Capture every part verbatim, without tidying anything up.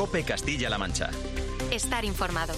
COPE Castilla-La Mancha. Estar informado.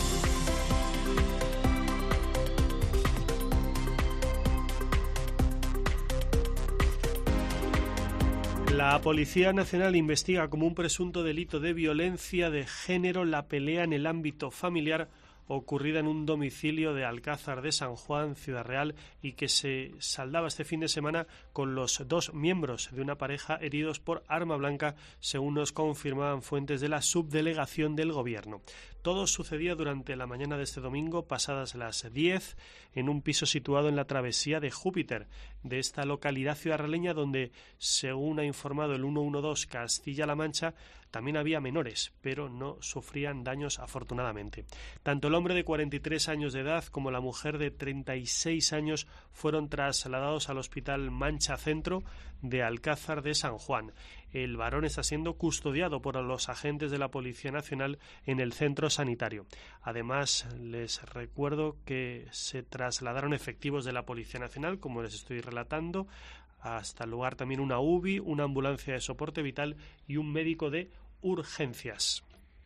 La Policía Nacional investiga como un presunto delito de violencia de género la pelea en el ámbito familiar ocurrida en un domicilio de Alcázar de San Juan, Ciudad Real, y que se saldaba este fin de semana con los dos miembros de una pareja heridos por arma blanca, según nos confirmaban fuentes de la subdelegación del Gobierno. Todo sucedía durante la mañana de este domingo, pasadas las diez, en un piso situado en la travesía de Júpiter, de esta localidad ciudadraleña, donde, según ha informado el ciento doce Castilla-La Mancha, también había menores, pero no sufrían daños afortunadamente. Tanto el hombre de cuarenta y tres años de edad como la mujer de treinta y seis años fueron trasladados al Hospital Mancha Centro de Alcázar de San Juan. El varón está siendo custodiado por los agentes de la Policía Nacional en el centro sanitario. Además, les recuerdo que se trasladaron efectivos de la Policía Nacional, como les estoy relatando, hasta el lugar también una U B I, una ambulancia de soporte vital y un médico de urgencias.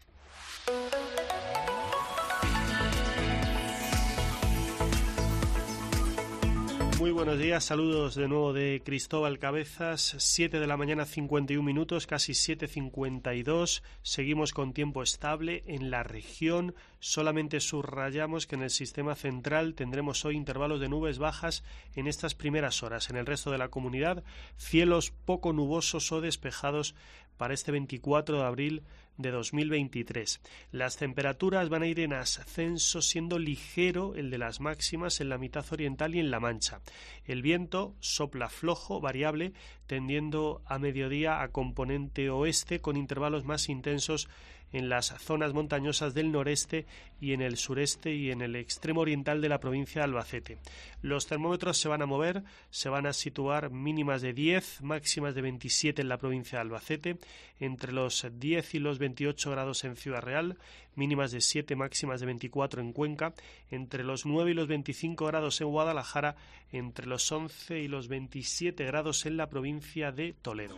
Muy buenos días, saludos de nuevo de Cristóbal Cabezas, siete de la mañana cincuenta y un minutos, casi siete cincuenta y dos, seguimos con tiempo estable en la región, solamente subrayamos que en el sistema central tendremos hoy intervalos de nubes bajas en estas primeras horas, en el resto de la comunidad cielos poco nubosos o despejados para este veinticuatro de abril de dos mil veintitrés. Las temperaturas van a ir en ascenso, siendo ligero el de las máximas en la mitad oriental y en La Mancha. El viento sopla flojo, variable, tendiendo a mediodía a componente oeste, con intervalos más intensos en las zonas montañosas del noreste y en el sureste y en el extremo oriental de la provincia de Albacete. Los termómetros se van a mover, se van a situar mínimas de diez, máximas de veintisiete en la provincia de Albacete, entre los diez y los veintiocho grados en Ciudad Real, mínimas de siete, máximas de veinticuatro en Cuenca, entre los nueve y los veinticinco grados en Guadalajara, entre los once y los veintisiete grados en la provincia de Toledo.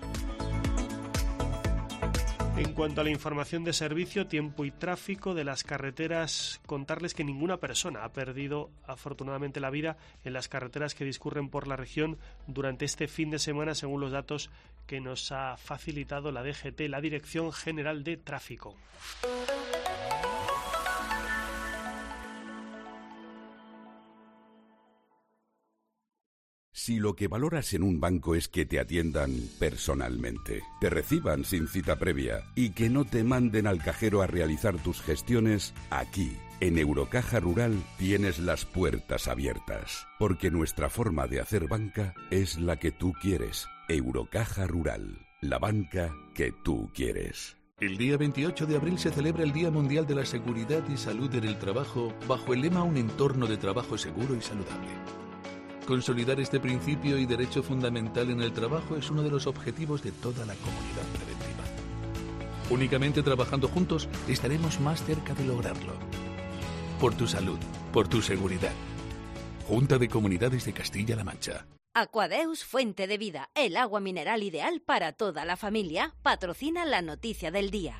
En cuanto a la información de servicio, tiempo y tráfico de las carreteras, contarles que ninguna persona ha perdido afortunadamente la vida en las carreteras que discurren por la región durante este fin de semana, según los datos que nos ha facilitado la D G T, la Dirección General de Tráfico. Si lo que valoras en un banco es que te atiendan personalmente, te reciban sin cita previa y que no te manden al cajero a realizar tus gestiones, aquí, en Eurocaja Rural, tienes las puertas abiertas. Porque nuestra forma de hacer banca es la que tú quieres. Eurocaja Rural, la banca que tú quieres. El día veintiocho de abril se celebra el Día Mundial de la Seguridad y Salud en el Trabajo bajo el lema Un entorno de trabajo seguro y saludable. Consolidar este principio y derecho fundamental en el trabajo es uno de los objetivos de toda la comunidad preventiva. Únicamente trabajando juntos estaremos más cerca de lograrlo. Por tu salud, por tu seguridad. Junta de Comunidades de Castilla-La Mancha. Aquadeus, fuente de vida, el agua mineral ideal para toda la familia, patrocina la noticia del día.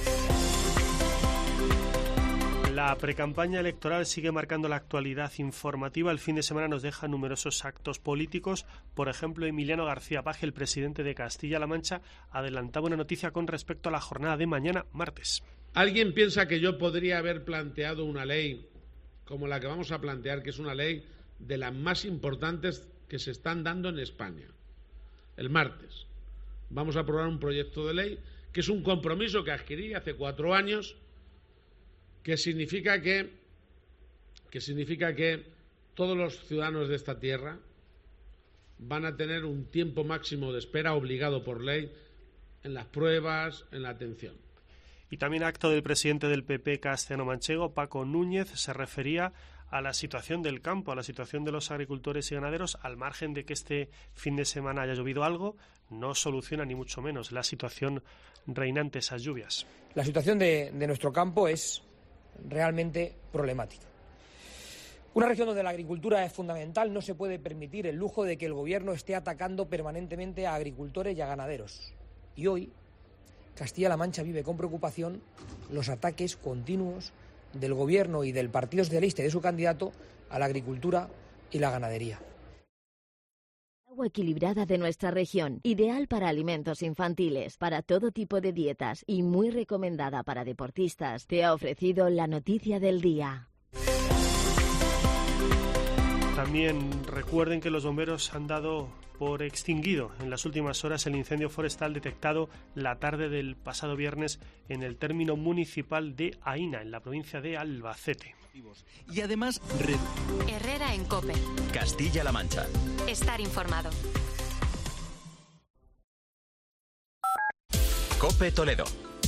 La precampaña electoral sigue marcando la actualidad informativa. El fin de semana nos deja numerosos actos políticos. Por ejemplo, Emiliano García Paje, el presidente de Castilla-La Mancha, adelantaba una noticia con respecto a la jornada de mañana, martes. ¿Alguien piensa que yo podría haber planteado una ley como la que vamos a plantear, que es una ley de las más importantes que se están dando en España? El martes vamos a aprobar un proyecto de ley que es un compromiso que adquirí hace cuatro años, que significa que, que significa que todos los ciudadanos de esta tierra van a tener un tiempo máximo de espera obligado por ley en las pruebas, en la atención. Y también acto del presidente del P P castellano-manchego, Paco Núñez, se refería a la situación del campo, a la situación de los agricultores y ganaderos, al margen de que este fin de semana haya llovido algo, no soluciona ni mucho menos la situación reinante, esas lluvias. La situación de, de nuestro campo es realmente problemática. Una región donde la agricultura es fundamental, no se puede permitir el lujo de que el gobierno esté atacando permanentemente a agricultores y a ganaderos. Y hoy Castilla-La Mancha vive con preocupación los ataques continuos del Gobierno y del Partido Socialista y de su candidato a la agricultura y la ganadería. Agua equilibrada de nuestra región, ideal para alimentos infantiles, para todo tipo de dietas y muy recomendada para deportistas, te ha ofrecido la noticia del día. También recuerden que los bomberos han dado por extinguido en las últimas horas el incendio forestal detectado la tarde del pasado viernes en el término municipal de Aína, en la provincia de Albacete. Y además... Herrera en COPE. Castilla-La Mancha. Estar informado. COPE Toledo.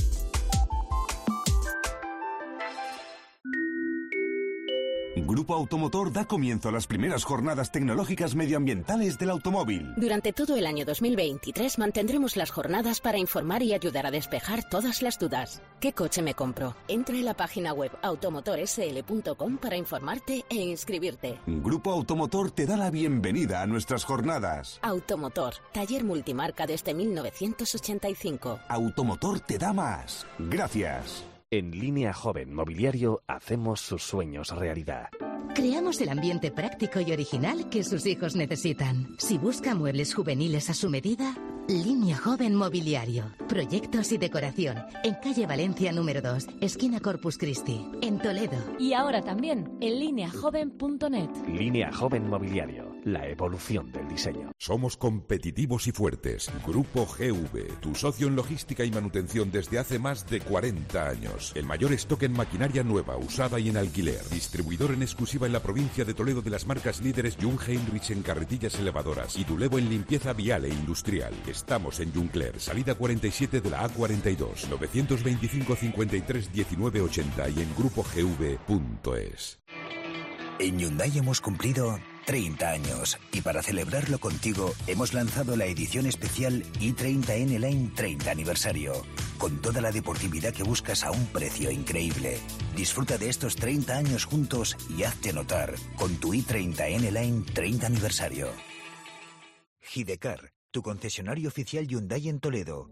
Grupo Automotor da comienzo a las primeras jornadas tecnológicas medioambientales del automóvil. Durante todo el año dos mil veintitrés mantendremos las jornadas para informar y ayudar a despejar todas las dudas. ¿Qué coche me compro? Entra en la página web automotor s l punto com para informarte e inscribirte. Grupo Automotor te da la bienvenida a nuestras jornadas. Automotor, taller multimarca desde mil novecientos ochenta y cinco. Automotor te da más. Gracias. En Línea Joven Mobiliario hacemos sus sueños realidad. Creamos el ambiente práctico y original que sus hijos necesitan. Si busca muebles juveniles a su medida, Línea Joven Mobiliario. Proyectos y decoración. En calle Valencia número dos, esquina Corpus Christi, en Toledo. Y ahora también en línea joven punto net. Línea Joven Mobiliario. La evolución del diseño. Somos competitivos y fuertes. Grupo G V, tu socio en logística y manutención desde hace más de cuarenta años. El mayor stock en maquinaria nueva, usada y en alquiler. Distribuidor en exclusiva en la provincia de Toledo de las marcas líderes Jung Heinrich en carretillas elevadoras y Dulevo en limpieza vial e industrial. Estamos en Juncler, salida cuarenta y siete de la A cuarenta y dos, novecientos veinticinco cincuenta y tres diecinueve ochenta y en grupo g v punto es. En Hyundai hemos cumplido treinta años y para celebrarlo contigo hemos lanzado la edición especial i treinta N Line treinta aniversario, con toda la deportividad que buscas a un precio increíble. Disfruta de estos treinta años juntos y hazte notar con tu i treinta N Line treinta aniversario. Hidecar, tu concesionario oficial Hyundai en Toledo.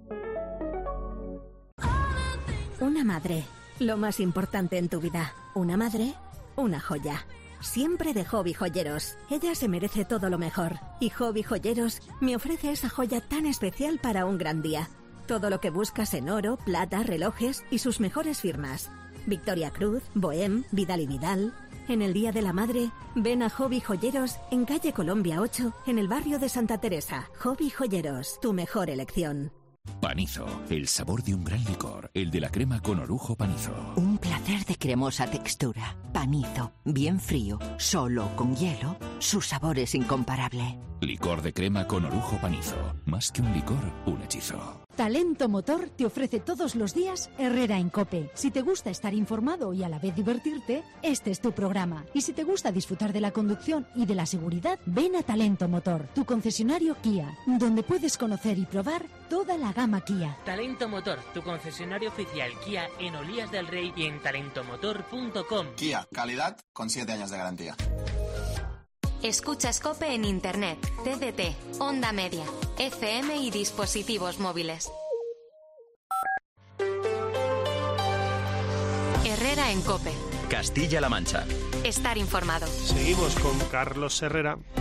Una madre, lo más importante en tu vida. Una madre, una joya. Siempre de Hobby Joyeros. Ella se merece todo lo mejor. Y Hobby Joyeros me ofrece esa joya tan especial para un gran día. Todo lo que buscas en oro, plata, relojes y sus mejores firmas. Victoria Cruz, Bohem, Vidal y Vidal. En el Día de la Madre, ven a Hobby Joyeros en calle Colombia ocho, en el barrio de Santa Teresa. Hobby Joyeros, tu mejor elección. Panizo, el sabor de un gran licor, el de la crema con orujo Panizo. Un placer de cremosa textura. Panizo, bien frío, solo con hielo, su sabor es incomparable. Licor de crema con orujo Panizo, más que un licor, un hechizo. Talento Motor te ofrece todos los días Herrera en COPE. Si te gusta estar informado y a la vez divertirte, este es tu programa. Y si te gusta disfrutar de la conducción y de la seguridad, ven a Talento Motor, tu concesionario Kia, donde puedes conocer y probar toda la gama Kia. Talento Motor, tu concesionario oficial Kia en Olías del Rey y en talento motor punto com. Kia, calidad con siete años de garantía. Escuchas COPE en Internet, C D T, Onda Media, F M y dispositivos móviles. Herrera en COPE. Castilla-La Mancha. Estar informado. Seguimos con Carlos Herrera.